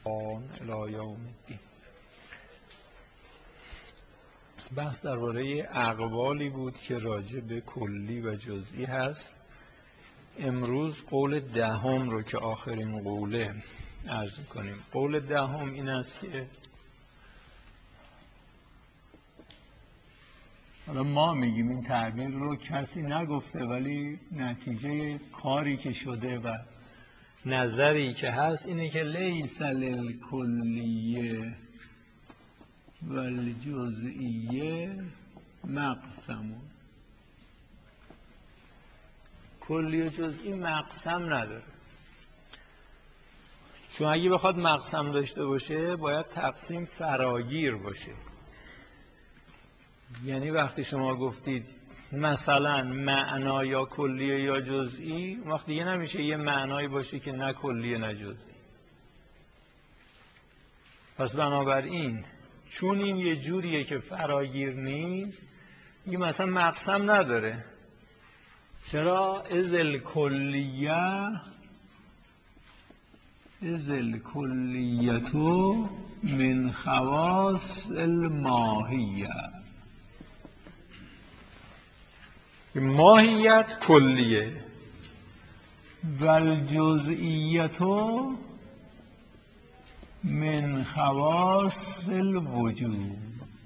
الی یوم الدین. بحث درباره اقوالی بود که راجع به کلی و جزئی هست. امروز قول دهم رو که آخرین قوله عرض کنیم. قول دهم این است که حالا ما میگیم این تعبیر رو، کسی نگفته، ولی نتیجه کاری که شده و نظری که هست اینه که لیس للکلیه والجزئیه مقسمون. کلی و جزئی مقسم نداره، چون اگه بخواد مقسم داشته باشه باید تقسیم فراگیر باشه. یعنی وقتی شما گفتید مثلا معنا یا کلیه یا جزئی، وقتی دیگه نمیشه یه معنایی باشه که نه کلیه نه جزئی. پس بنابراین چون این یه جوریه که فراگیر نیست، این مثلا مقسم نداره. چرا؟ اذ الکلیتو من خواص الماهیه. ماهیت کلیه و الجزئیتو من خواص الوجود.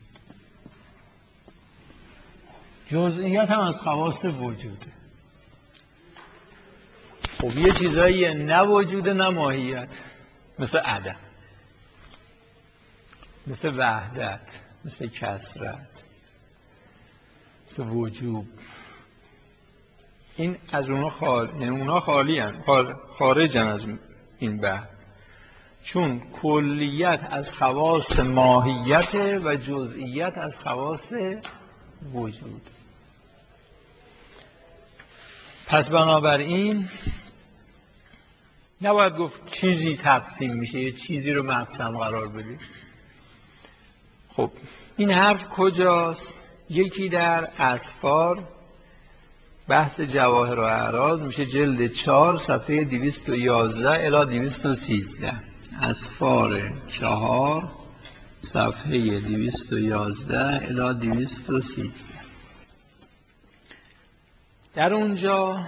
جزئیت هم از خواص وجوده. خب یه چیزایی نه وجود نه ماهیت، مثل عدم، مثل وحدت، مثل کثرت، مثل وجوب. این از اونا خالی هن، خارجن از این بحث، چون کلیت از خواص ماهیت و جزئیت از خواص وجود. پس بنابراین نباید گفت چیزی تقسیم میشه، یه چیزی رو مقسم قرار بدیم. خب این حرف کجاست؟ یکی در اسفار، بحث جواهر و اعراض، میشه جلد 4 صفحه 211 الی 213. اسفار 4 صفحه 211 الی 213. در اونجا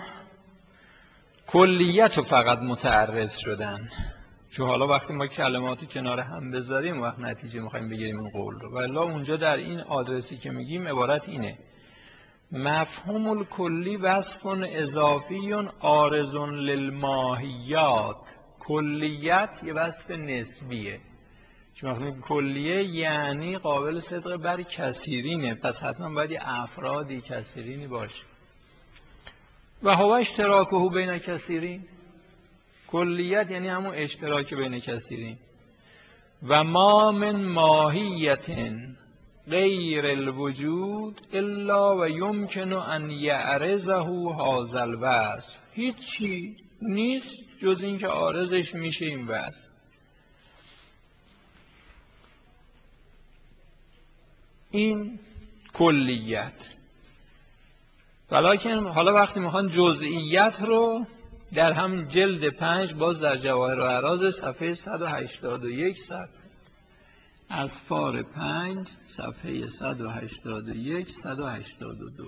کلیت رو فقط متعرض شدن، چون حالا وقتی ما کلماتو کنار هم بذاریم وقت نتیجه میخوایم بگیریم این قول رو. ولی اونجا در این آدرسی که میگیم عبارت اینه: مفهوم الکلی وصف اضافی عارض للماهیات. کلیت یه وصف نسبیه، چون وقتی کلیه یعنی قابل صدق بر کثیرینه، پس حتما باید یه افرادی کثیرینی باشه. و هو اشتراکه بین کثیرین. کلیت یعنی همون اشتراک بین کثیرین. و ما من ماهیت غیر الوجود الا و یمکن ان یعرضه هذا الوصف. هیچی نیست جز این که عارضش میشه این وصف. این کلیت. ولیکن حالا وقتی میخوان جزئیت رو در هم جلد 5 باز در جواهر و اعراض صفحه 181 اسفار 5 صفحه 181 182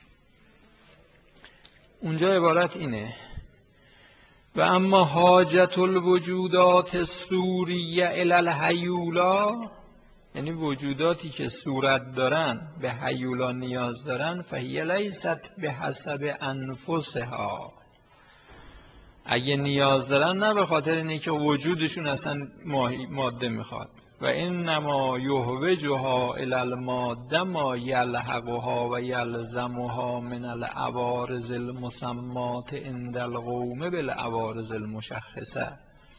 اونجا عبارت اینه: و اما حاجت الوجودات الصوریه الی الهیولا، یعنی وجوداتی که صورت دارن به هیولا نیاز دارن، فهی لیست به حسب انفسها. اگه نیاز دارن نه به خاطر اینه که وجودشون اصلا ماده میخواد. و انما یحوجها الی الماده ما یلحقها و یلزمها من العوارض المسمات عند القوم بالعوارض المشخصه.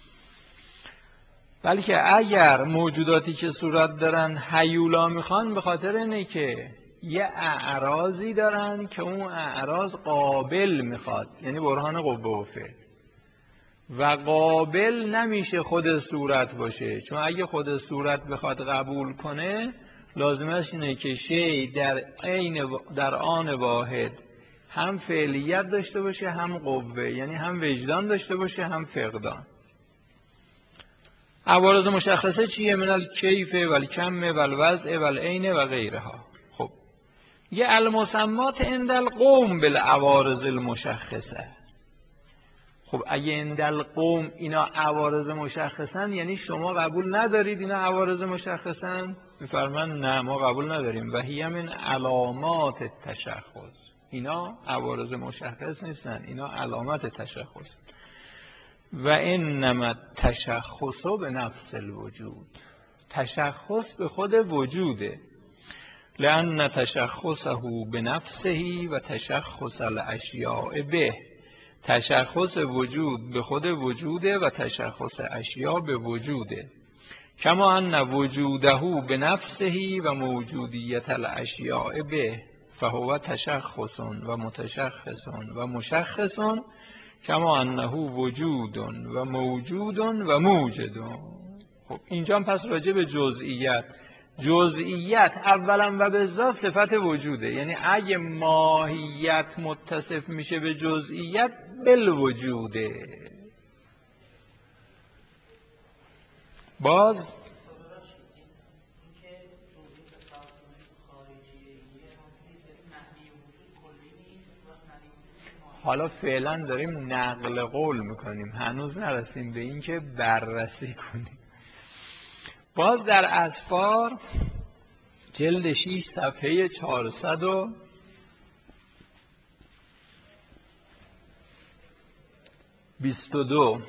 بلکه اگر موجوداتی که صورت دارن هیولا میخوان، به خاطر اینه که یه اعراضی دارن که اون اعراض قابل میخواد، یعنی برهان قوه و فعل. و قابل نمیشه خود صورت باشه، چون اگه خود صورت بخواد قبول کنه لازمش اینه که شی در آن واحد هم فعلیت داشته باشه هم قوه، یعنی هم وجدان داشته باشه هم فقدان. عوارض مشخصه چیه؟ من الکیف و الکم و الوضع و العین و غیرها. خب یه المسمات عند القوم بالعوارض المشخصه. خب اگه عند القوم اینا عوارض مشخصن، یعنی شما قبول ندارید اینا عوارض مشخصن؟ میفرمان نه ما قبول نداریم. و هی من علامات تشخص، اینا عوارض مشخص نیستن، اینا علامت تشخص. و انما تشخص به نفس الوجود، تشخص به خود وجوده. لأن تشخصه به نفسه و تشخص الاشیاء به، تشخص وجود به خود وجوده و تشخص اشیاء به وجوده. کما ان وجوده به نفسه و موجودیت الاشیاء به فهو تشخص و متشخص و مشخص، کما انه وجود و موجود و موجد. خب اینجا پس راجع به جزئیات، جزئیات اولا و به ذات صفت وجوده، یعنی اگه ماهیت متصف میشه به جزئیات بالوجوده. باز حالا فعلا داریم نقل قول میکنیم، هنوز نرسیم به این که بررسی کنیم. باز در اسفار جلد 6 صفحه 422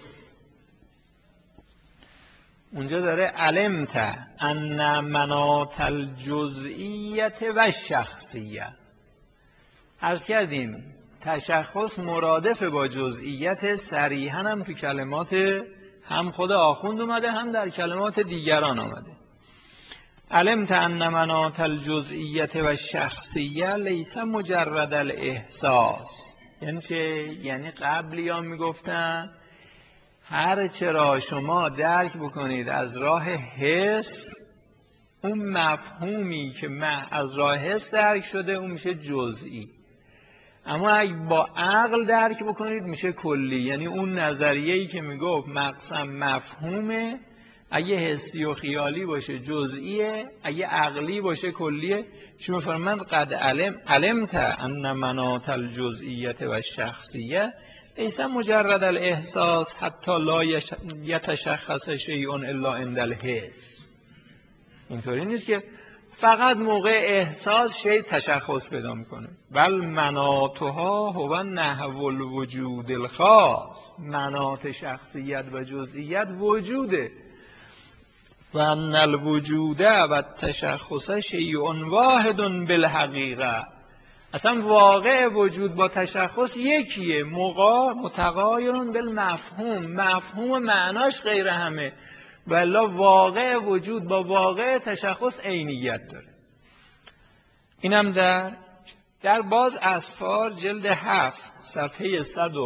اونجا داره علمت ان مناط الجزئیت و شخصیه. عرض کردیم تشخص مرادف با جزئیت، صریحاً هم تو کلمات هم خود آخوند اومده هم در کلمات دیگران آمده. علمت ان مناط الجزئیت و شخصیه لیس مجرد الاحساس. یعنی چه؟ یعنی قبلی ها میگفتن هر چرا شما درک بکنید از راه حس، اون مفهومی که از راه حس درک شده اون میشه جزئی، اما اگه با عقل درک بکنید میشه کلی. یعنی اون نظریه‌ای که میگفت مقسم مفهومه، اگه حسی و خیالی باشه جزئیه، اگه عقلی باشه کلیه. چون فرمند قد علمت ان مناط الجزئیت و شخصیه لیس مجرد الاحساس حتی لا یتشخص شیء الا عند الحس. اینطوری نیست که فقط موقع احساس شی تشخص پیدا میکنه. بل مناطها هو نحو الوجود الخاص، مناط شخصیت و جزئیت وجوده. و ان الوجود و تشخص شیء واحد بالحقیقه. اصلا واقع وجود با تشخص یکیه، متغایر بالمفهوم، مفهوم معناش غیر همه، ولی واقع وجود با واقع تشخص عینیت داره. اینم در باز اسفار جلد 7 صفحه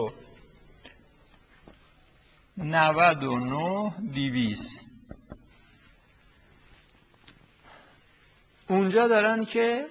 199 200 اونجا دارن که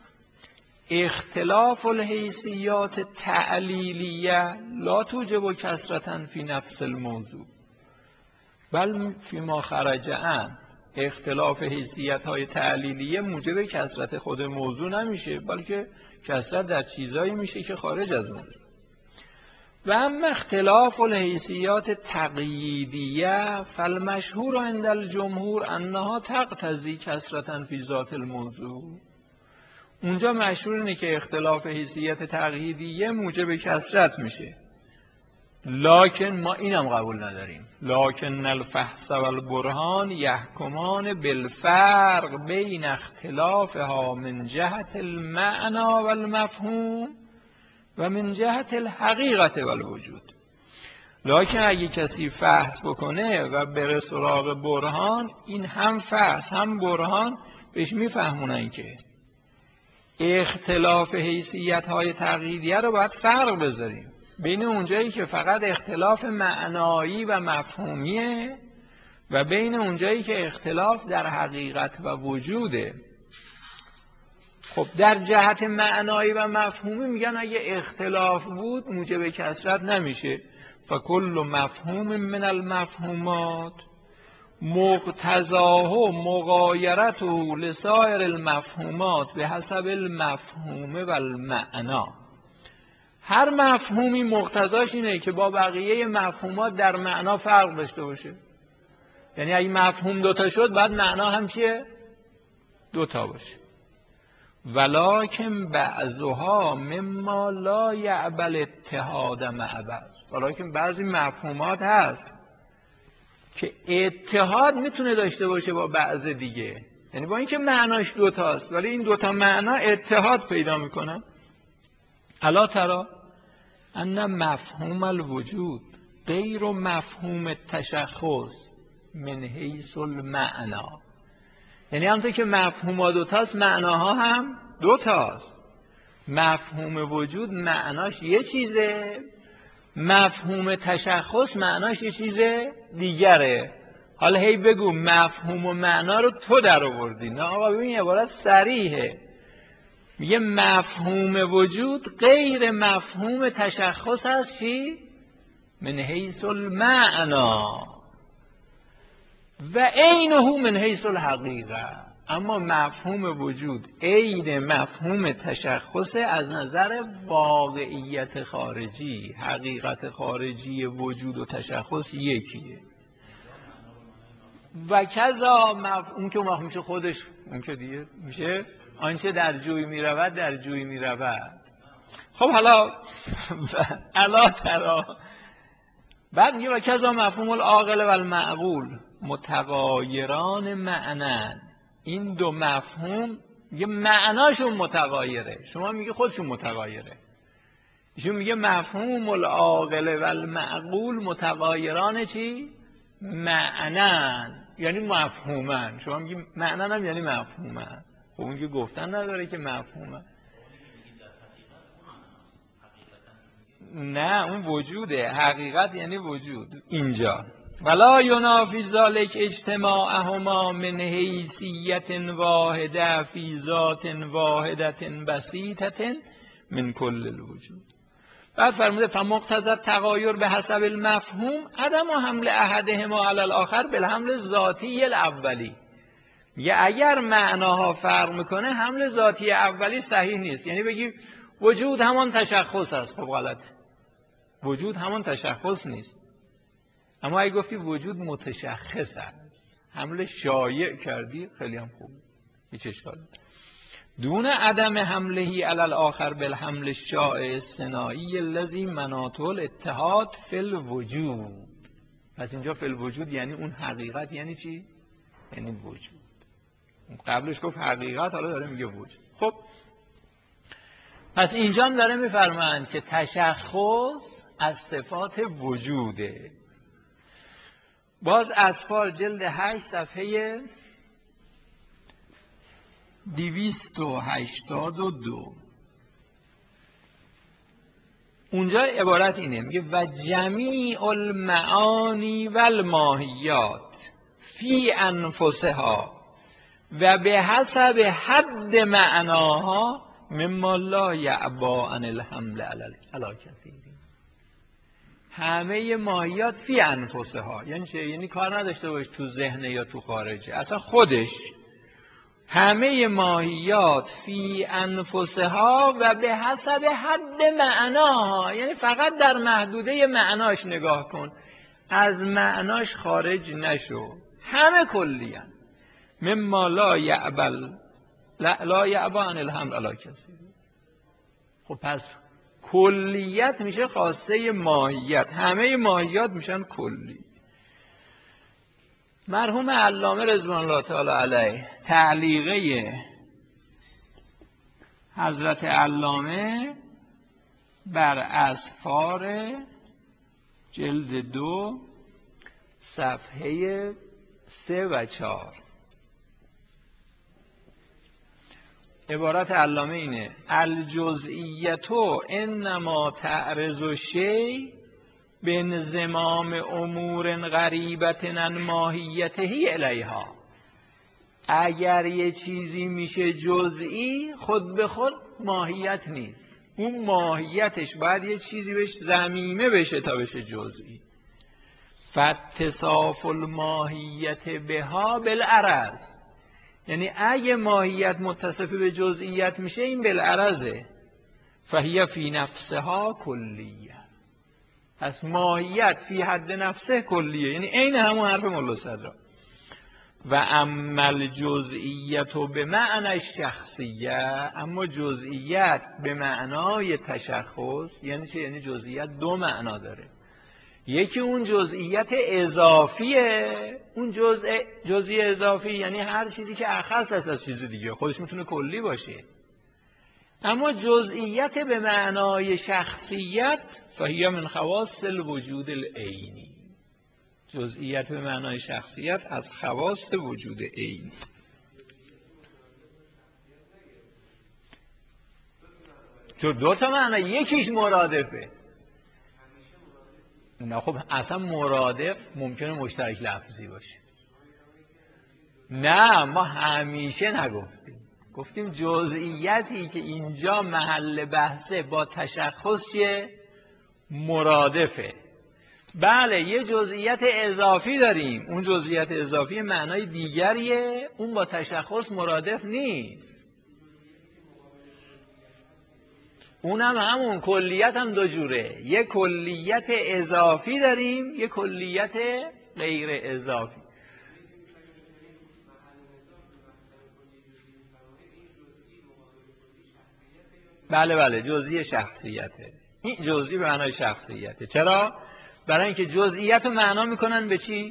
اختلاف الحیثیات تعلیلیه لا توجب کثرة فی نفس الموضوع بل فیما خرج عنه. اختلاف حیثیت‌های تعلیلیه موجب کثرت خود موضوع نمیشه، بلکه کثرت در چیزایی میشه که خارج از موضوع. و اما اختلاف الحیثیات تقییدیه فالمشهور عند الجمهور انها تقتضی کثرة فی ذات الموضوع. اونجا مشهور اینه که اختلاف حیثیت تقییدیه موجب کثرت میشه، لکن ما اینم قبول نداریم. لکن الفحص و البرهان یحکمان بالفرق بین اختلافها من جهت المعنى و المفهوم و من جهت الحقیقت و الوجود. لکن اگه کسی فحص بکنه و بره سراغ برهان، این هم فحص هم برهان بهش میفهمونن که اختلاف حیثیت‌های تقییدیه رو باید فرق بذاریم بین اونجایی که فقط اختلاف معنایی و مفهومیه و بین اونجایی که اختلاف در حقیقت و وجوده. خب در جهت معنایی و مفهومی میگن اگه اختلاف بود موجب کثرت نمیشه. فکل مفهوم من المفهومات مقتضاه مغایرته لسایر المفهومات به حسب المفهوم و المعنا. هر مفهومی مقتضاش اینه که با بقیه مفهومات در معنا فرق داشته باشه. یعنی اگه مفهوم دوتا شد بعد معنا هم چیه؟ دوتا باشه. ولکن بعضها مما لا یعبل اتحاد مع بعض. ولکن بعضی مفهومات هست که اتحاد میتونه داشته باشه با بعض دیگه، یعنی با اینکه معناش دوتاست ولی این دوتا معنا اتحاد پیدا میکنن. الا ترى ان مفهوم الوجود غیر مفهوم التشخص من حیث المعنا. یعنی همونطور که مفهوم دوتاست معناها هم دوتاست. مفهوم وجود معناش یه چیزه، مفهوم تشخص معناش یه چیز دیگره. حالا هی بگو مفهوم و معنا رو تو در آوردی. نه آقا ببین عبارت صریحه، میگه مفهوم وجود غیر مفهوم تشخص هست چی؟ من حیث المعنا و عینه من حیث الحقیقه. اما مفهوم وجود عین مفهوم تشخص از نظر واقعیت خارجی، حقیقت خارجی وجود و تشخص یکیه. و کذا اون که مفهوم میشه خودش، اون که دیگه میشه آنچه در جوی میرود در جوی میرود. خب حالا الا ترى بعد میگه و کذا مفهوم العاقل و المعقول متغایران معنن. این دو مفهوم میگه معناشون متغایره، شما میگه خودشون متغایره. ایشون میگه مفهوم العاقل و المعقول متغایران چی؟ معنن، یعنی مفهومن. شما میگی معنن هم یعنی مفهومن. خب اون که گفتن نداره که مفهومن. نه اون وجوده، حقیقت یعنی وجود اینجا. ولا ینافی ذلک اجتماعهما من حیثیت واحده فی ذات واحده بسیطه من کل الوجود. بعد فرموده فمقتضی التغایر به حسب المفهوم عدم حمل احدهما علی الاخر بالحمل ذاتی الاولی. میگه اگر معناها فرق میکنه حمل ذاتی اولی صحیح نیست. یعنی بگی وجود همان تشخص است، خب غلط. وجود همان تشخص نیست. اما اگه گفتی وجود متشخص است، حمل شایع کردی، خیلی هم خوب، هیچ اشکالی. دون عدم حملهی علی الاخر بالحمل الشائع الصناعی الذی مناطه الاتحاد فی الوجود. پس اینجا فی الوجود یعنی اون حقیقت، یعنی چی؟ یعنی وجود. قبلش گفت حقیقت، حالا داره میگه وجود. خب پس اینجا هم داره میفرمایند که تشخص از صفات وجوده. باز اسفار جلد 8 صفحه 282 اونجا عبارت اینه، میگه و جمیع المعانی و الماهیات فی انفسها و به حسب حد معناها مما لا یعبا عن الحمل علی کثیرین. همه ماهیات فی انفسها یعنی چه؟ یعنی کار نداشته باش تو ذهنه یا تو خارجه، اصلا خودش. همه ماهیات فی انفسها و به حسب حد معناها، یعنی فقط در محدوده معناش نگاه کن، از معناش خارج نشو. همه کلیان مما لا یعبا عن الحمل علی کثیرین. خب پس کلیت میشه خاصه ماهیت، همه ماهیات میشن کلی. مرحوم علامه رضوان الله تعالی علیه تعلیقه حضرت علامه بر اسفار جلد 2 صفحه 3 و 4 عبارت علامه اینه: الجزئیتو انما تعرض الشیء بانضمام امور غریبة عن ماهیته الیها. اگر یه چیزی میشه جزئی خود به خود ماهیت نیست، اون ماهیتش باید یه چیزی بهش ضمیمه بشه تا بشه جزئی. فاتصاف الماهیت بها بالعرض، یعنی اگه ماهیت متصف به جزئیت میشه این بالعرضه. فهی فی نفسها کلیه، پس ماهیت فی حد نفسه کلیه، یعنی عین همون حرف مولا صدرا. و اما الجزئیت به معنی الشخصیه، اما جزئیت به معنای تشخص یعنی چه؟ یعنی جزئیت دو معنا داره. یکی اون جزئیت اضافیه، اون جزئی اضافی یعنی هر چیزی که اخص است از چیز دیگه، خودش میتونه کلی باشه. اما جزئیت به معنای شخصیت فهی من خواص الوجود العینی، جزئیت به معنای شخصیت از خواص وجود عینی. چون دو تا معنی، یکیش مرادفه. نه خب اصلا مرادف ممکنه مشترک لفظی باشه. نه ما همیشه نگفتیم، گفتیم جزئیتی که اینجا محل بحثه با تشخص چیه؟ مرادفه. بله یه جزئیت اضافی داریم، اون جزئیت اضافی معنای دیگریه، اون با تشخص مرادف نیست. اونم همون کلیت هم دو جوره، یه کلیت اضافی داریم، یه کلیت غیر اضافی. بله بله جزئی شخصیته، این جزئی به معنای شخصیته. چرا؟ برای اینکه جزئیت رو معنا میکنن به چی؟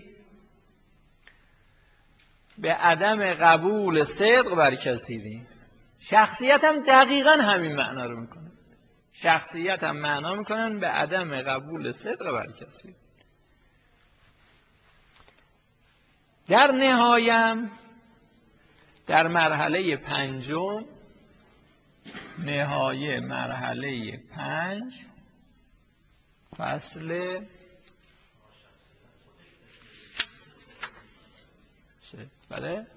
به عدم قبول صدق بر کثیری. شخصیت هم دقیقا همین معنا رو میکنه، شخصیت هم معنا میکنن به عدم قبول صدق بر کثیر. در نهایم در مرحله پنجم، نهایه مرحله 5 فصل 3. بله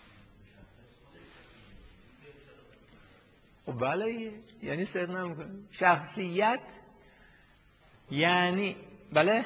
خب بله یعنی صدق نمیکنه شخصیت، یعنی بله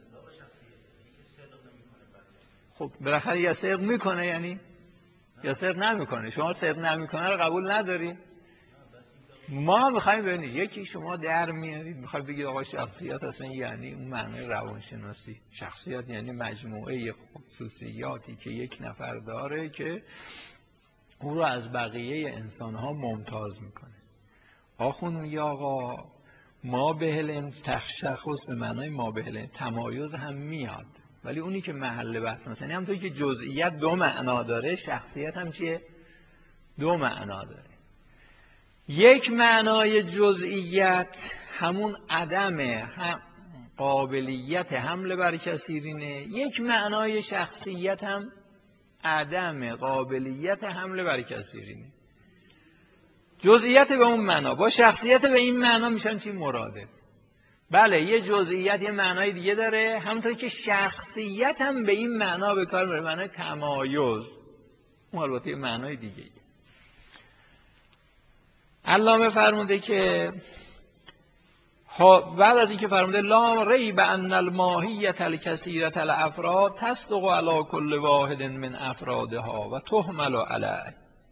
خب بالاخره یا صدق میکنه یعنی یا صدق نمیکنه. شما صدق نمیکنه رو قبول نداری. ما میخوایم ببینید یکی شما در میارید میخواید بگید آقا شخصیت اصلا یعنی اون معنای روانشناسی، شخصیت یعنی مجموعه خصوصیاتی که یک نفر داره که او رو از بقیه انسانها ممتاز میکنه. آخون میگه آقا ما بهل تشخص به معنای ما بهل تمایز هم میاد، ولی اونی که محل بحث مثلا همونطوری که جزئیت دو معنا داره، شخصیت هم چیه؟ دو معنا داره. یک معنای جزئیت همون عدم قابلیت حمل بر کثیرینه، یک معنای شخصیت هم عدم قابلیت حمل بر کثیرینه. جزئیت به اون معنا با شخصیت به این معنا میشن چی؟ مرادف. بله یه جزئیت یه معنای دیگه داره، همونطور که شخصیت هم به این معنا به کار میبره، معنای تمایز، اون البته یه معنای دیگه. علامه فرموده که بعد از اینکه فرموده لا ریب ان الماهیت الکثیرة الافراد تصدق علی کل واحد من افرادها و تحمل علیه،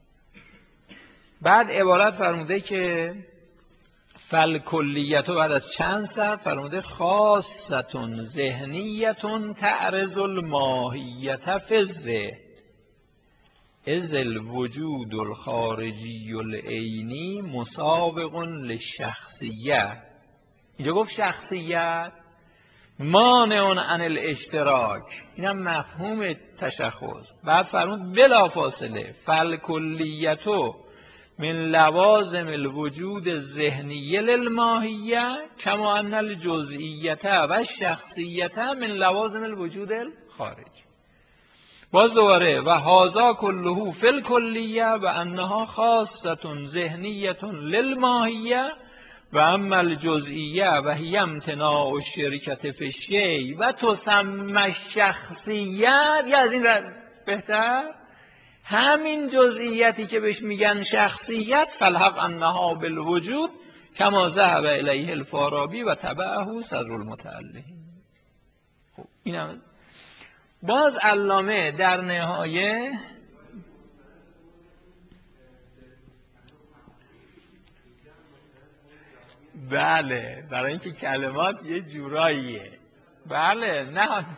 بعد عبارت فرموده که فالکلیت، بعد از چند سطر فرموده خاصتون ذهنیتون تعرض الماهیت فزه از الوجود الخارجی العینی مسابق للشخصیه. اینجا گفت شخصیت مانع عن الاشتراک، اینم مفهوم تشخص. بعد فرمود بلا فاصله فالکلیتو من لوازم الوجود الذهنی للماهیه کما ان الجزئیت و الشخصیت من لوازم الوجود الخارجی. باز دوباره و هذا كله فی الکلیه و انها خاصه ذهنیه للماهیه و اما الجزئیه و هی امتناع الشرکت فی الشیء و تسمى الشخصیت. یا از این بهتر همین جزئیاتی که بهش میگن شخصیت فالحق انها بالوجود کما ذهب الیه الفارابی و تبعه صدر المتعلقین. اینم باز علامه در نهایه بله برای اینکه کلمات یه جوراییه بله نه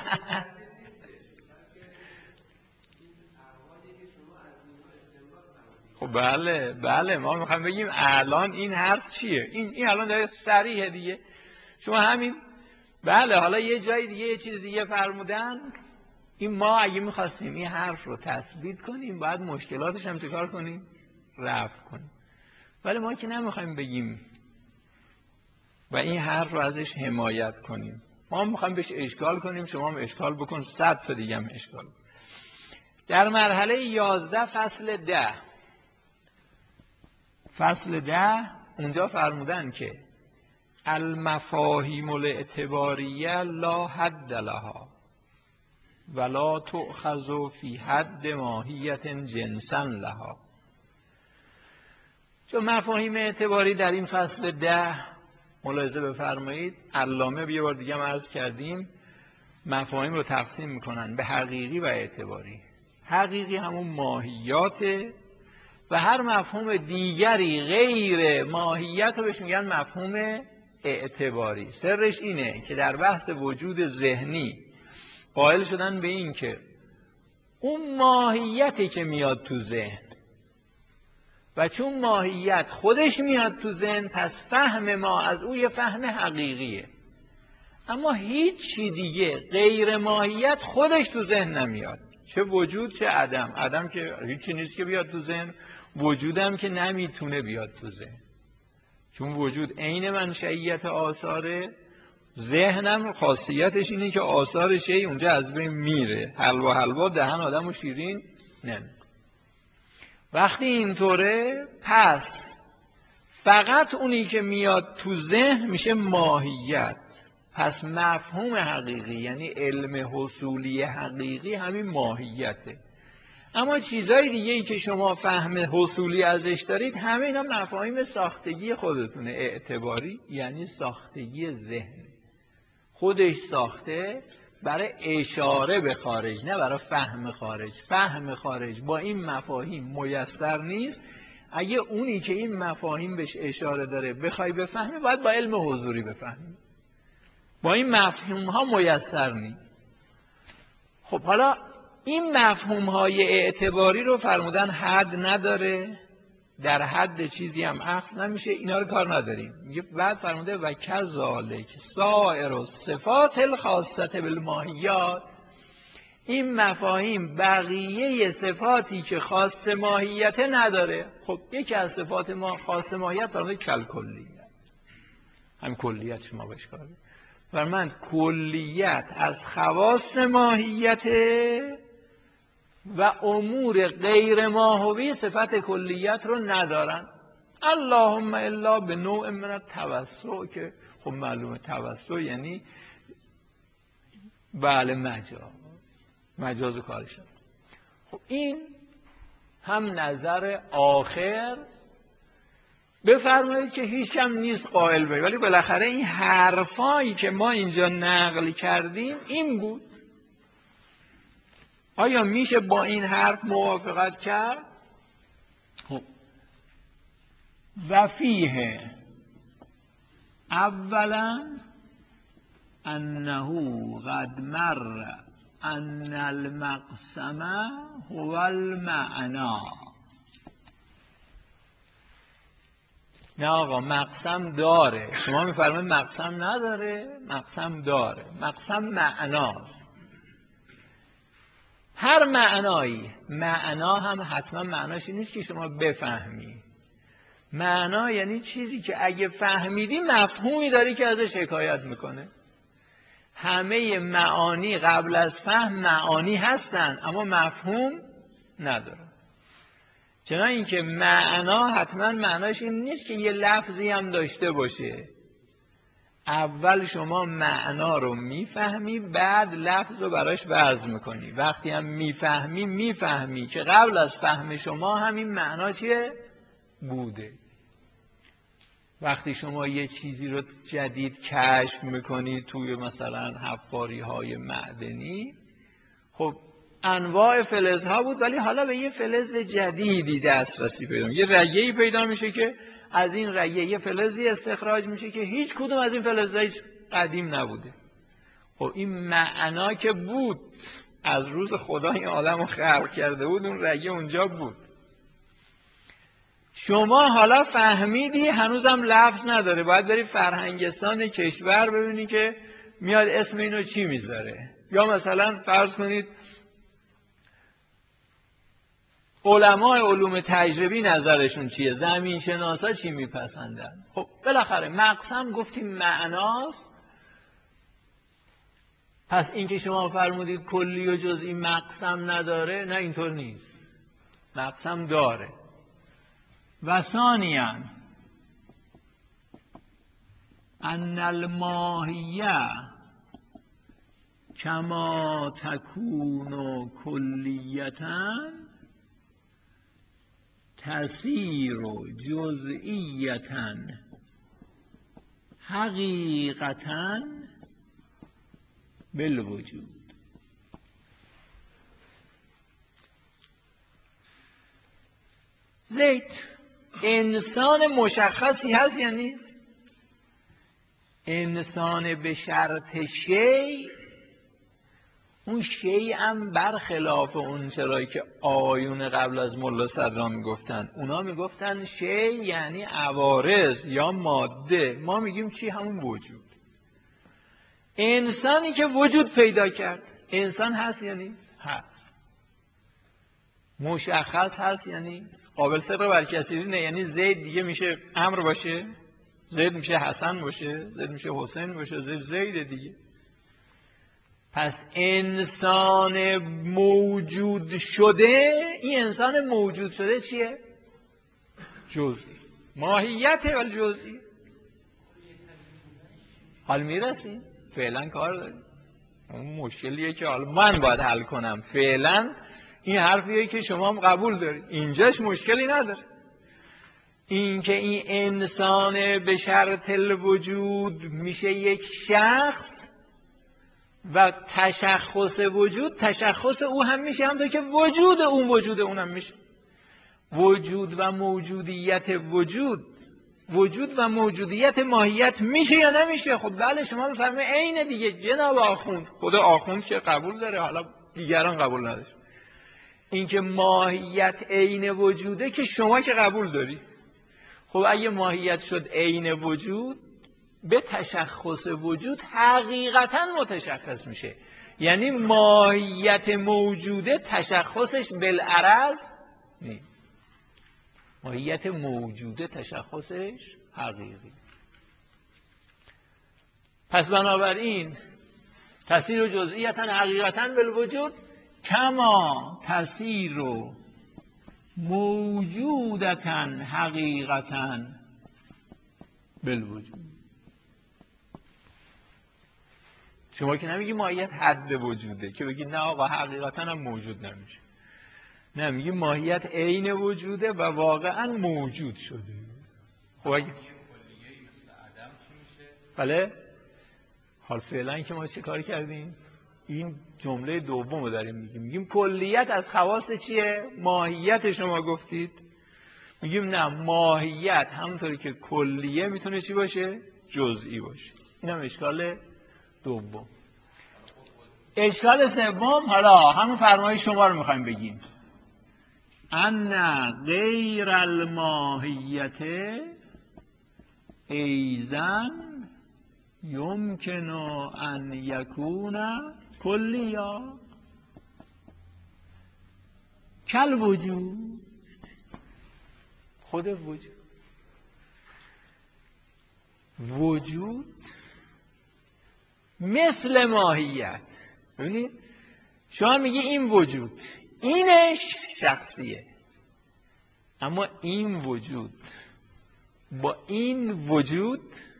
خب بله ما میخوایم بگیم الان این حرف چیه این الان داره صریحه دیگه شما همین بله حالا یه جای دیگه یه چیز دیگه فرمودن این ما اگه میخواستیم این حرف رو تثبیت کنیم باید مشکلاتش هم چکار کنیم رفع کنیم ولی ما که نمیخوایم بگیم و این حرف رو ازش حمایت کنیم ما میخوایم بهش اشکال کنیم شما هم اشکال بکن 100 تا دیگه هم اشکال بکن. در مرحله 11 فصل 10 اونجا فرمودن که المفاهیم الاعتباریه لا حد لها ولا تؤخذ فی حد ماهیت جنسا لها. چون مفاهیم اعتباری در این فصل 10 ملاحظه بفرمایید علامه یه بار دیگه هم عرض کردیم مفاهیم رو تقسیم میکنن به حقیقی و اعتباری. حقیقی همون ماهیاته و هر مفهوم دیگری غیر ماهیت رو بهش میگن مفهوم اعتباری. سرش اینه که در بحث وجود ذهنی قائل شدن به این که اون ماهیتی که میاد تو ذهن و چون ماهیت خودش میاد تو ذهن پس فهم ما از او یه فهم حقیقیه اما هیچ چی دیگه غیر ماهیت خودش تو ذهن نمیاد چه وجود چه عدم که هیچی نیست که بیاد تو ذهن وجودم که نمیتونه بیاد تو ذهن چون وجود عین منشئیت آثاره ذهنم خاصیتش اینه که آثار شی اونجا از بین میره حلوا دهن آدم و شیرین نمیکنه. وقتی اینطوره پس فقط اونی که میاد تو ذهن میشه ماهیت پس مفهوم حقیقی یعنی علم حصولی حقیقی همین ماهیته اما چیزای دیگه ای که شما فهم حصولی ازش دارید همه اینا مفاهیم ساختگی خودتونه. اعتباری یعنی ساختگی ذهن خودش ساخته برای اشاره به خارج نه برای فهم خارج. فهم خارج با این مفاهیم میسر نیست. اگه اونی که این مفاهیم بهش اشاره داره بخوای بفهمی باید با علم حضوری بفهمی با این مفهوم ها میسر نیست. خب حالا این مفهوم های اعتباری رو فرمودن حد نداره در حد چیزی هم اخذ نمیشه اینا رو کار نداریم. میگه بعد فرموده و کذالک سائر الصفات الخاصه بالماهیات این مفاهیم بقیه صفاتی که خاص ماهیت نداره. خب یکی از صفات ما خاص ماهیت فرموده کل کلیت هم کلیت شما بهش کار و من کلیت از خواص ماهیت و امور غیر ماهوی صفت کلیت رو ندارن اللهم الا به نوع من التوسع که خب معلومه توسع یعنی بله مجاز کارش. خب این هم نظر آخر بفرمایید که هیچ کم نیست قائل به ولی بالاخره این حرفایی که ما اینجا نقل کردیم این بود. آیا میشه با این حرف موافقت کرد؟ خب و فیه اولا انه قد مر ان المقسم هو المعنا. نه آقا مقسم داره شما میفرمایید مقسم نداره مقسم داره مقسم معناست. هر معنایی معنا هم حتما معناش نیست که شما بفهمی معنا یعنی چیزی که اگه فهمیدی مفهومی داری که ازش حکایت میکنه. همه معانی قبل از فهم معانی هستن اما مفهوم نداره. چنان اینکه معنا حتما معناش این نیست که یه لفظی هم داشته باشه. اول شما معنا رو میفهمی بعد لفظ رو براش وضع میکنی. وقتی هم میفهمی که قبل از فهم شما همین معنا چیه؟ بوده. وقتی شما یه چیزی رو جدید کشف میکنید توی مثلا حفاری‌های معدنی، خب انواع فلزها بود ولی حالا به یه فلز جدیدی دسترسی پیدا میشه، یه رگه‌ای پیدا میشه که از این رگه یه فلزی استخراج میشه که هیچ کدوم از این فلزهای قدیم نبوده. خب این معنا که بود، از روز خدا این عالم رو خلق کرده بود اون رگه اونجا بود. شما حالا فهمیدی، هنوزم لفظ نداره، باید بری فرهنگستان کشور ببینی که میاد اسم اینو چی میذاره. یا مثلا فرض کنید علمای علوم تجربی نظرشون چیه، زمین شناسا چی میپسندن. خب بالاخره مقسم گفتیم معناست. پس این که شما فرمودید کلی و جزئی مقسم نداره، نه اینطور نیست، مقسم داره. و ثانیاً ان الماهیه کما تکون کلیتا تصیر جزئیتا حقیقتا بالوجود. زید انسان مشخصی هست یا نیست؟ انسان به شرط شیء، اون شیء هم برخلاف اون چرایی که آیون قبل از ملا صدران میگفتن. اونا میگفتن شیء یعنی عوارض یا ماده، ما میگیم چی؟ همون وجود. انسانی که وجود پیدا کرد، انسان هست یا نیست؟ هست. مشخص هست یا نیست؟ قابل صدق برکسیری نه، یعنی زید دیگه میشه امر باشه، زید میشه حسن باشه، زید میشه حسین باشه، زید دیگه. پس انسان موجود شده، این انسان موجود شده چیه؟ جزئی. ماهیته ولی جزئی. حال میرسیم؟ فعلا کار داریم. اون مشکلیه که حالا من باید حل کنم. فعلا این حرفیه که شما هم قبول دارید، اینجاش مشکلی نداره. این که این انسان به شرط الوجود میشه یک شخص و تشخص وجود، تشخص او هم میشه، همونطور که وجود اون وجود اونم میشه. وجود و موجودیت وجود و موجودیت ماهیت میشه یا نمیشه؟ خب بله، شما بفرمایید عین دیگه جناب آخوند. خود آخوند که قبول داره، حالا دیگران قبول نداره. این که ماهیت عین وجوده که شما که قبول داری. خب اگه ماهیت شد عین وجود، به تشخص وجود حقیقتا متشخص میشه. یعنی ماهیت موجوده تشخصش بالعرض نیست، ماهیت موجوده تشخصش حقیقی. پس بنابراین تصیر جزئیتا حقیقتا بالوجود کما تصیر موجودتا حقیقتا بالوجود. شما که نمیگی ماهیت حد وجوده که بگی نه آقا حقیقتا هم موجود نمیشه، نه میگی ماهیت عین وجوده و واقعا موجود شده. خب اگه کلیه‌ای مثل عدم چی میشه؟ بله، حال فعلا که ما چه کار کردیم؟ این جمله دوم رو داریم میگیم کلیت از خواص چیه؟ ماهیت. شما گفتید، میگیم نه، ماهیت همونطوری که کلیه میتونه چی باشه؟ جزئی باشه. این هم اشکال دوم. اشکال سوم، حالا همون فرمایش شما رو میخوایم بگیم، ان غیر الماهیت ایزن یمکن ان یکون کلیا کل وجود. خود وجود مثل ماهیت. ببینید شما میگی این وجود اینش شخصیه، اما این وجود با این وجود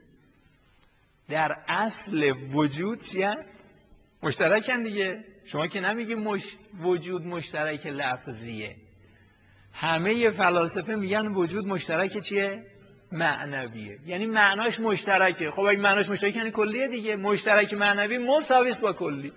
در اصل وجود چیه؟ مشترکن دیگه. شما که نمیگی وجود مشترک لفظیه. همه فلاسفه میگن وجود مشترک چیه؟ معنویه، یعنی معناش مشترکه. خب اگه معناش مشترک یعنی کلیه دیگه. مشترک معنوی مساوی است با کلی.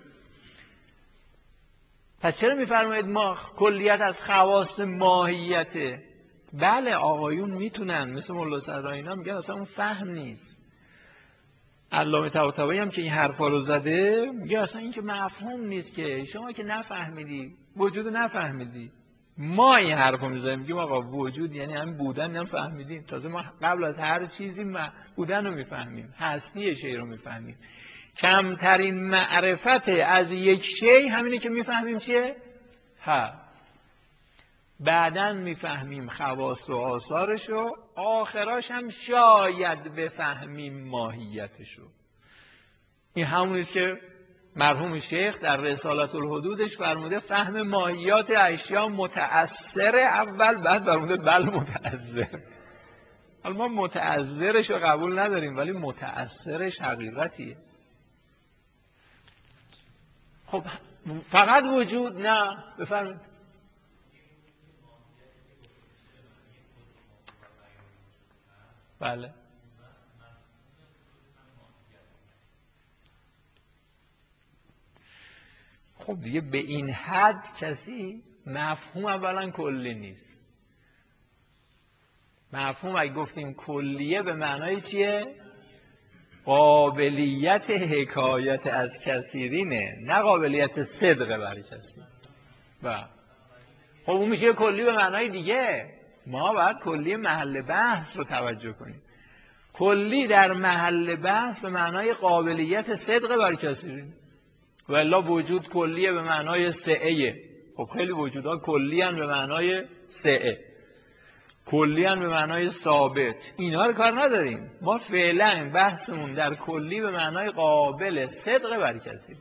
پس چرا میفرمایید ما کلیت از خواص ماهیته؟ بله آقایون میتونن، مثل مولا صدرا اینا میگن اصلا اون فهم نیست. علامه طباطبایی هم که این حرفا رو زده میگه اصلا این که مفهوم نیست، که شما که نفهمیدی وجود نفهمیدی. ما این حرفو میزنیم میگیم آقا وجود یعنی همین بودن، هم فهمیدیم. تازه ما قبل از هر چیزی بودن رو میفهمیم، هستی شی رو میفهمیم. کمترین معرفت از یک شی همینه که میفهمیم چیه؟ هست. بعداً میفهمیم خواص و آثارشو، آخراش هم شاید بفهمیم ماهیتشو. این همونیست که مرحوم شیخ در رسالت الحدودش فرموده فهم ماهیات اشیا متأثر اول، بعد فرموده بل متأثر. حالا ما متأثرش رو قبول نداریم ولی متأثرش حقیقتیه. خب فقط وجود نه، بفرمایید. بله خب دیگه به این حد کسی مفهوم اولا کلی نیست. مفهوم اگه گفتیم کلیه به معنای چیه؟ قابلیت حکایت از کثیرینه، نه قابلیت صدق بر کسی. و خب اون میشه کلی به معنای دیگه. ما باید کلی محل بحث رو توجه کنیم. کلی در محل بحث به معنای قابلیت صدق بر کثیرین، و الا وجود کلیه به معنای سعه. خب خیلی وجودها کلی ان به معنای سعه، کلی ان به معنای ثابت. اینا رو کار نداریم. ما فعلا بحثمون در کلی به معنای قابل صدق بر کثیرین.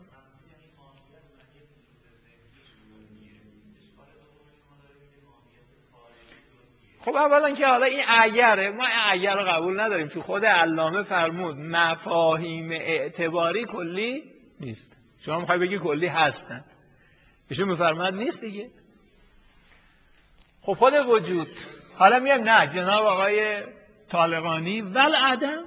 خب اولا که حالا این اگره، ما این اگر رو قبول نداریم، چون خود علامه فرمود مفاهیم اعتباری کلی نیست. شما میخوای بگی کلی هستن، ایشون میفرماد نیست دیگه. خب خود وجود، حالا میگم نه جناب آقای طالقانی ول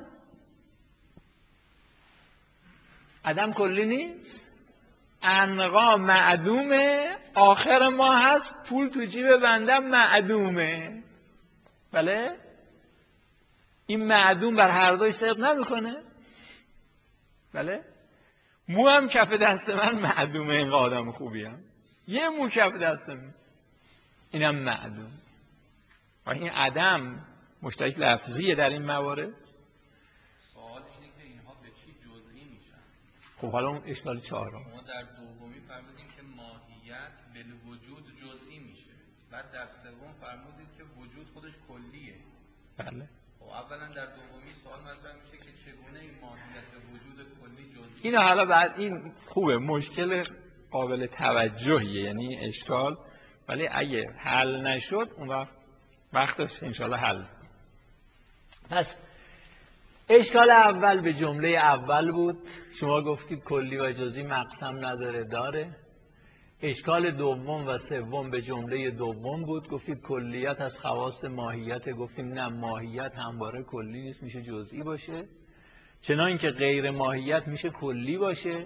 عدم کلی نیست. انقا معدومه، آخر ما هست پول تو جیب بنده معدومه. بله این معدوم بر هر دوی صدق نمیکنه. بله مو هم کف دست من معدومه، این آدم خوبیم، یه مو کف دست من اینم معدوم. و این عدم مشترک لفظیه در این موارد. سوال اینه که اینها به چی جزئی میشن؟ خب حالا اون اشکال چهارم شما در دومی فرمودید که ماهیت بالوجود جزئی میشه، بعد در سوم فرمودید که وجود خودش کلیه. بله خب اولا در دومی سوال مطرح میشه که چگونه این ماهیت به وجود کلی جزئی؟ اینو حالا بعد این خوبه، مشکل قابل توجهیه، یعنی اشکال، ولی اگه حل نشد اون وقتش انشالله حل. پس اشکال اول به جمله اول بود، شما گفتید کلی و جزئی مقسم نداره، داره. اشکال دوم و سوم به جمله دوم بود، گفتید کلیت از خواص ماهیت، گفتیم نه ماهیت همواره کلی نیست، میشه جزئی باشه، چنان که غیر ماهیت میشه کلی باشه.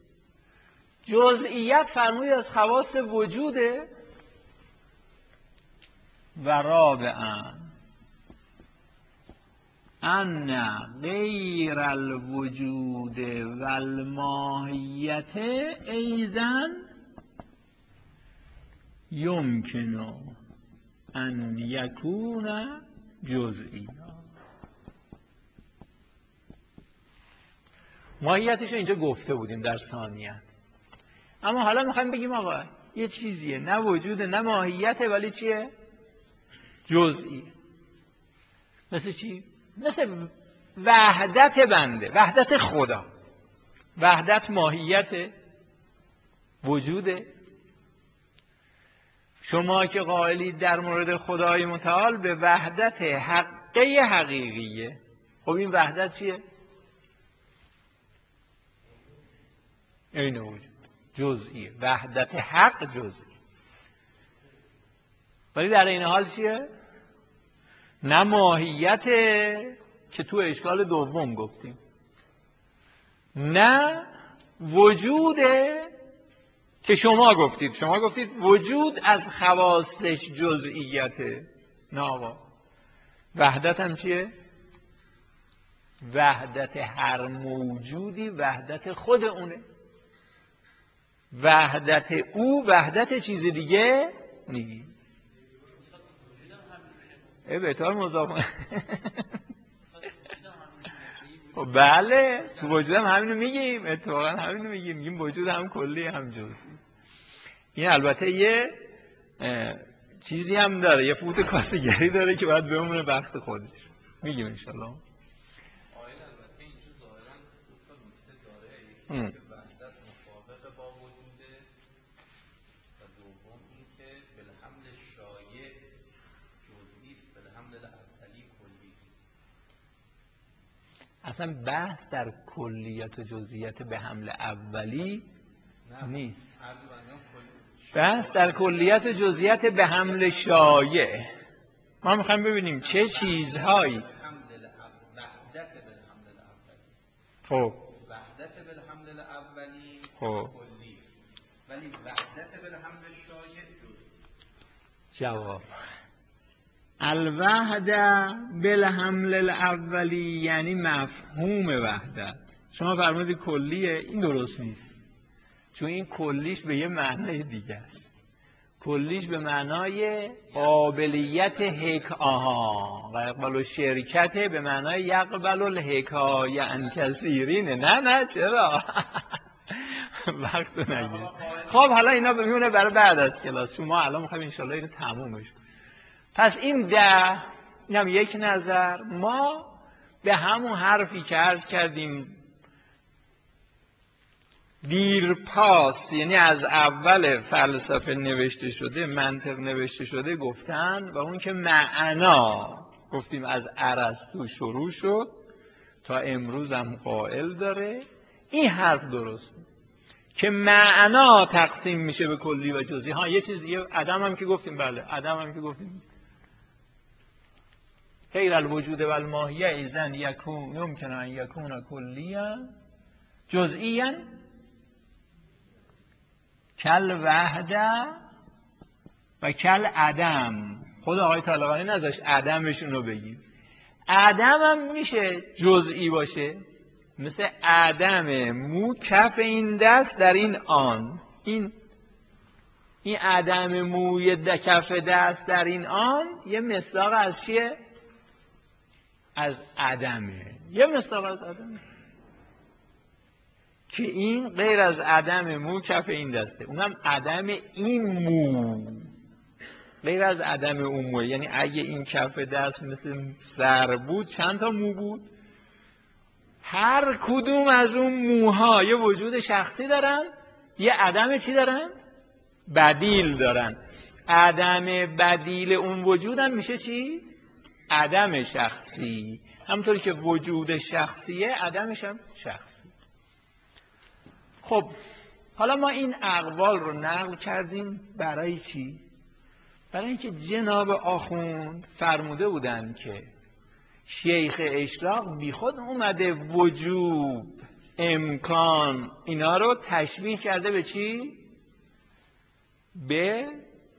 جزئیت فرمودید از خواص وجوده. و رابعا ان غیر الوجود و الماهیت ایضا یمکن ان یکون جزئی. ماهیتش رو اینجا گفته بودیم در ثانیه، اما حالا میخوایم بگیم آقا یه چیزیه نه وجوده نه ماهیته، ولی چیه؟ جزئی. مثل چی؟ مثل وحدت بنده، وحدت خدا. وحدت ماهیت وجوده. شما که قائلید در مورد خدای متعال به وحدت حقه حقیقیه، خب این وحدت چیه؟ عین وجود، جزئی. وحدت حق جزئی، ولی در این حال چیه؟ نه ماهیت که تو اشکال دوم گفتیم، نه وجود که شما گفتید وجود از خواصش جزئیته. نه آقا، وحدت هم چیه؟ وحدت هر موجودی وحدت خود اونه، وحدت او وحدت چیز دیگه نیست. بهتر مضاف بله، تو وجود هم همینو میگیم، اتفاقا همینو میگیم وجود هم کلی هم جزئی. این البته یه چیزی هم داره، یه فوت کاسگری داره که باید بمونه وقت خودش، میگیم انشالله. آیل البته اینجا ظاهرا دو تا نکته داره، یکی که وحدت مطابق با وجوده و دوم این که بالحمل شایع جزئی است، بالحمل اولی کلی است. اصلا بحث در کلیت و جزئیات به حمل اولی نیست، بحث در کلیت و جزئیات به حمل شایع. ما میخوایم ببینیم چه چیزهایی وحدت بالحمل الاولی، خب وحدت بالحمل الاولی خب کلی است، ولی وحدت بالحمل شایع جزئی. جواب الوحده بالحمل الاولی یعنی مفهوم وحدت. شما فرمودید کلیه، این درست نیست، چون این کلیش به یه معنای دیگه است. کلیش به معنای قابلیت و یقبل الشرکت به معنای یقبل الحکایه عن کثیرینه. نه چرا وقت نگیر. خب حالا اینا میمونه برای بعد از کلاس، شما الان میخوایم انشالله اینو تمومش. پس این هم یک نظر. ما به همون حرفی که عرض کردیم دیرپاس، یعنی از اول فلسفه نوشته شده، منطق نوشته شده گفتن، و اون که معنا گفتیم از ارسطو شروع شد تا امروز هم قائل داره. این حرف درست که معنا تقسیم میشه به کلی و جزئی. یه چیز دیگه عدم هم که گفتیم، بله عدم هم که گفتیم غیر الوجود و الماهیه ایزن یکون یمکن ان یکون کلیا جزئیا کل وحده و کل عدم. خود آقای طالقانی نذاشت عدمشون رو بگیم. عدم هم میشه جزئی باشه، مثل عدم مو کف این دست در این آن. این عدم موی کف دست در این آن یه مصداق از چیه؟ از عدمه. یه مصداق از عدمه که این غیر از عدم مو کف این دسته، اونم عدم این مو غیر از عدم اون مو. یعنی اگه این کف دست مثل سر بود چند تا مو بود؟ هر کدوم از اون موها یه وجود شخصی دارن، یه عدم چی دارن؟ بدیل دارن. عدم بدیل اون وجودم میشه چی؟ عدم شخصی. همونطوری که وجود شخصیه عدمش هم شخصی. خب حالا ما این اقوال رو نقل کردیم برای چی؟ برای اینکه جناب آخوند فرموده بودن که شیخ اشراق بی خود اومده وجوب، امکان اینا رو تشبیه کرده به چی؟ به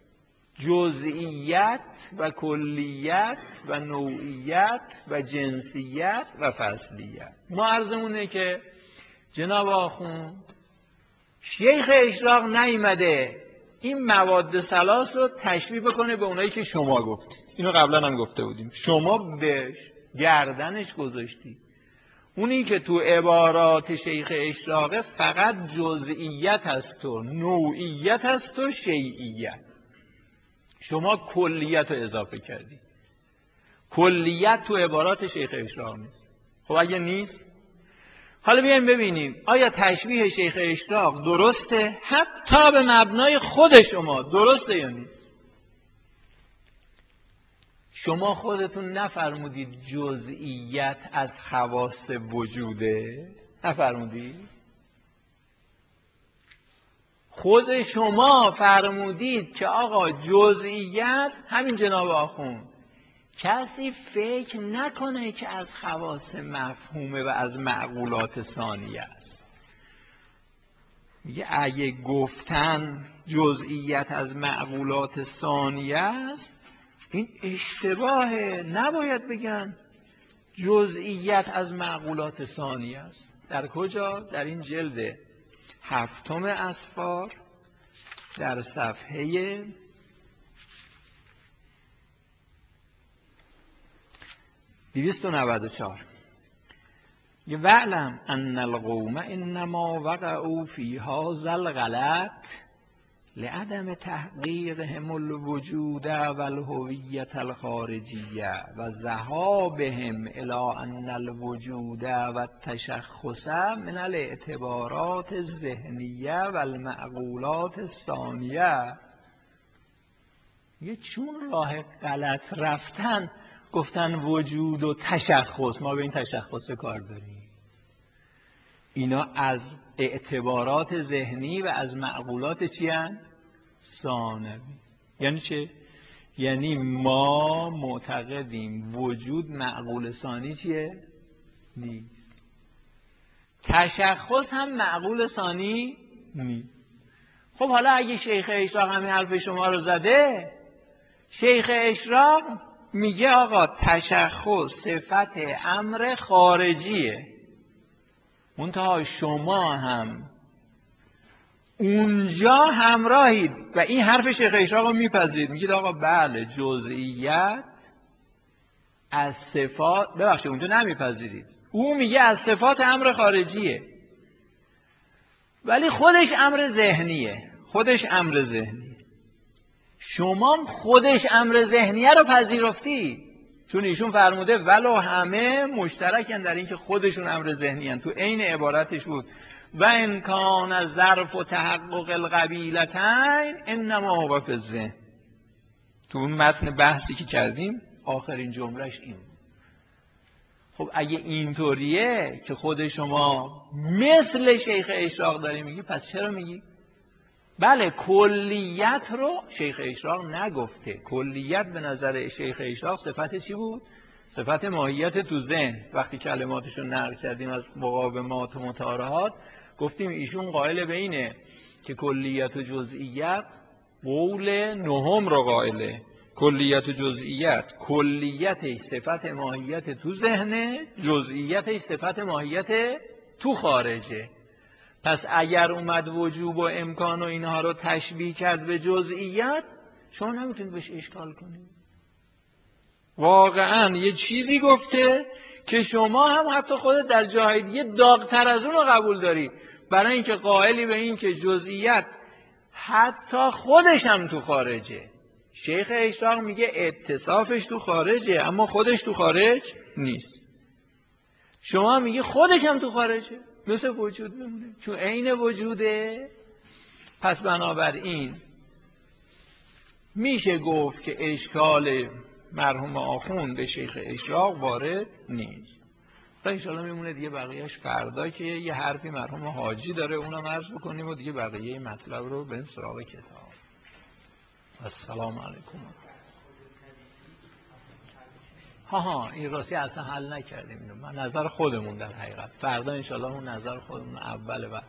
جزئیت و کلیت و نوعیت و جنسیت و فصلیت. ما عرضمونه که جناب آخوند شیخ اشراق نیامده این مواد ثلاث رو تشبیه بکنه به اونایی که شما گفتید. اینو قبلا هم گفته بودیم، شما به گردنش گذاشتید. اونی که تو عبارات شیخ اشراقه فقط جزئیت هست و نوعیت هست و شیئیت، شما کلیت رو اضافه کردید. کلیت تو عبارات شیخ اشراق نیست. خب اگه نیست، حالا بیایم ببینیم آیا تشبیه شیخ اشراق درسته؟ حتی به مبنای خود شما درسته یا نیست؟ شما خودتون نفرمودید جزئیت از خواص وجوده؟ نفرمودید؟ خود شما فرمودید که آقا جزئیت، همین جناب آخوند، کسی فکر نکنه که از خواص مفهومه و از معقولات ثانیه است. میگه اگه گفتن جزئیت از معقولات ثانیه است این اشتباهه، نباید بگن جزئیت از معقولات ثانیه است. در کجا؟ در این جلد 7 اسفار در صفحه 294 وَاعْلَمْ أَنَّ الْقَوْمَ إِنَّمَا وَقَعُوا فِي هَذَا الْغَلَطِ لعدم تحقیقهم الوجود والهویة الخارجیه و ذهابهم الی ان الوجود والتشخص من الاعتبارات الذهنیه والمعقولات الثانیه. یه چون راه غلط رفتن گفتن وجود و تشخص، ما به این تشخص کار داریم. اینا از اعتبارات ذهنی و از معقولات چی هن؟ ثانوی. یعنی چه؟ یعنی ما معتقدیم وجود معقول ثانی چیه؟ نیست. تشخص هم معقول ثانی نیست. خب حالا اگه شیخ اشراق همین حرف شما رو زده، شیخ اشراق میگه آقا تشخص صفت امر خارجیه، منتها شما هم اونجا همراهید و این حرف شیخ اشراق رو میپذیرید، میگید آقا بله جزئیت از صفات، ببخشید اونجا نمیپذیرید، او میگه از صفات امر خارجیه ولی خودش امر ذهنیه، خودش امر ذهنیه. شما خودش امر ذهنیه رو پذیرفتی، چون ایشون فرموده ولو همه مشترکن در این که خودشون امر ذهنی هن. تو عین عبارتش بود و امکان از ظرف و تحقق القبیلتین انما هو فی الذهن. تو اون متن بحثی که کردیم آخرین جملهش این بود. خب اگه اینطوریه که خود شما مثل شیخ اشراق داری میگی، پس چرا میگی؟ بله کلیت رو شیخ اشراق نگفته. کلیت به نظر شیخ اشراق صفت چی بود؟ صفت ماهیت تو ذهن. وقتی کلماتش رو نقل کردیم از مقاومات و متعارضات گفتیم ایشون قائل به اینه که کلیت و جزئیت قول نهم رو قائله. کلیت و جزئیت، کلیتش صفت ماهیت تو ذهنه، جزئیتش صفت ماهیت تو خارجه. پس اگر اومد وجوب و امکان و اینها رو تشبیه کرد به جزئیت، شما نمیتونید بهش اشکال کنید. واقعا یه چیزی گفته که شما هم حتی خودت در جاهای دیگه داغ‌تر از اون رو قبول داری، برای اینکه قائلی به این که جزئیت حتی خودش هم تو خارجه. شیخ اشراق میگه اتصافش تو خارجه اما خودش تو خارج نیست. شما میگه خودش هم تو خارجه، مثل وجود میمونه چون عین وجوده. پس بنابراین میشه گفت که اشکال مرحوم آخوند به شیخ اشراق وارد نیست. تا انشاءالله میمونه دیگه بقیهش فردا که یه حرفی مرحوم حاجی داره اونم عرض بکنیم و دیگه بقیه مطلب رو بریم سراغ کتاب. السلام علیکم. این راستی اصلا حل نکردیم اینو، من نظر خودمون در حقیقت فردا انشاءالله اون نظر خودمون اوله و